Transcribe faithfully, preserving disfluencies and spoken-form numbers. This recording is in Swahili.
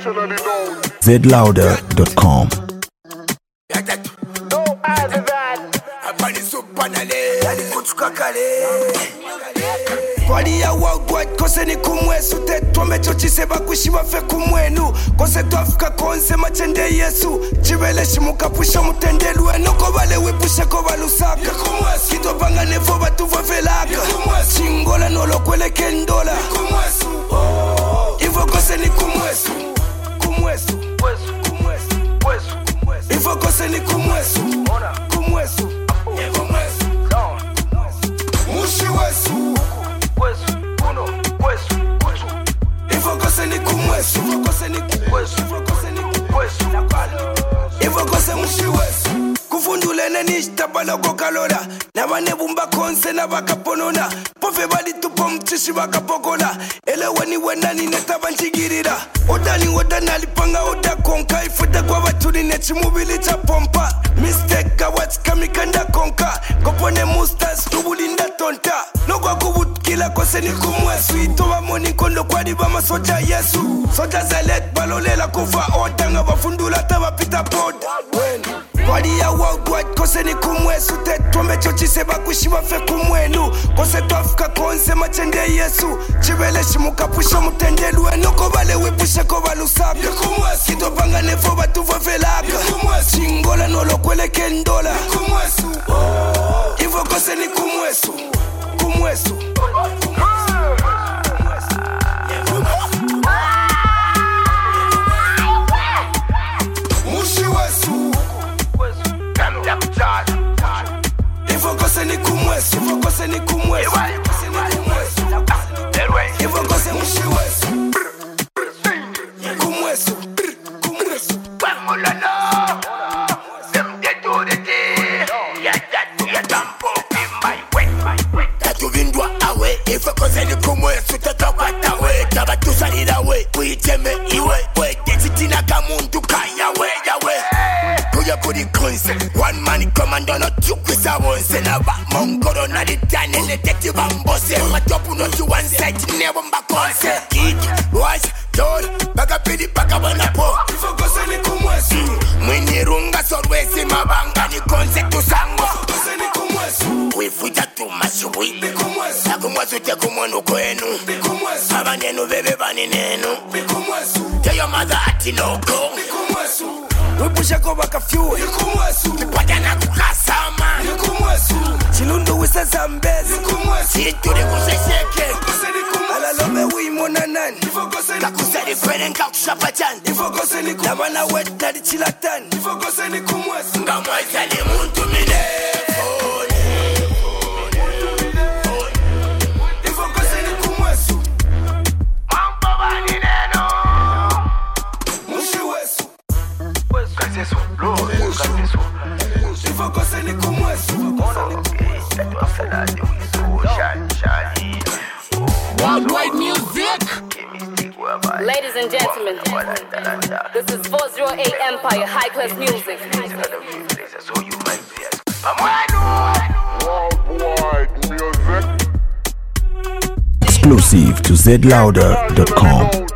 zed louder dot com. Wali ya wagwad kose ni kumwesu Tetwa mechochi seba kushiwa fe kumwenu Kose tu Afrika konse machende Yesu Chibele shimuka pusha mutendelu Enoko wale wipushe koba lusaka Kito panga nefo batu vavelaka Chingola nolo kwele kendola Ivo kose ni kumwesu Kumwesu Ivo kose ni kumwesu Kumwesu Mushi wesu Ifokose ni kumwesu Ifokose ni kumwesu Ifokose ni kumwesu Ifokose mushi wesu Kufundulene nishtabala kokalola Nabane bumba konse na bakaponona Pofe bali tupo mchishi bakapokola Elewe ni wenani netaba nchigirira Odani odana lipanga oda konka Ifuta kwa waturi nechi mubili cha pompa Mistake kawats kamikanda konka Kopone mustas tubulinda tonta Nogwa kubut kila kose ni kumwesu Itowa moni kondo kwa diba masoja Yesu Soja zelet balolela kufa Odanga wafundula tawa pita poda Wadi ya wagwad kose ni kumwesu Tetwa mechochi seba kushiwa fe kumwenu Kose tu Afrika konse machende Yesu Chibele shimuka pusha mutendelu Enoko wale wipushe koba lusaka Kito panga nefo batu vavelaka Chingola nolo kwele kendola Ivo kose ni kumwesu Kumwesu Mushi wesu Ifokose ni kumwesu Ifokose ni kumwesu Ifokose mushi wesu Kumwesu Kumwesu Bangolana Dem de do de de Ya that ya tampo in my way Tatu vindwa awe Ifokose ni kumwesu Tatapata we Tabatu salida we Kuiteme iwe We Techitina kamuntu kanya we ya we Kuya kuri konse One man commando no chukwisa wonse Na ba mongoro na ditane Neteti bambose Matopu no to one side Nebo mba konse Kiki, wash, dole Baga pili baka wanapo Ifokose ni kumwesu Mwini runga sorwesi Mabanga ni konse tusango Ifokose ni kumwesu Wifuja tu mashuwi Ni kumwesu Nakumwesu te kumwenu kwenu Ni kumwesu Abanenu bebe bani nenu Ni kumwesu Tell your mother ati loko Ni kumwesu Wipushe koba kafyue Nikumwesu Kipata na kukasama Nikumwesu Chilundu wisa zambezi Nikumwesu Chituri kusesheke Alalome wimona nani Ifokose ni kakusari fene nka kushapachani Ifokose ni kumwesu Nabana wet nadi chilatani Ifokose ni kumwesu Ngamweza ni muntu milefoni Ifokose ni kumwesu Mambo bani neno Mushi wesu Kasesu, lo, kasesu Ifokose ni kumwesu Worldwide music. Ladies and gentlemen, this is four oh eight Empire High Class Music. Exclusive to zed louder dot com.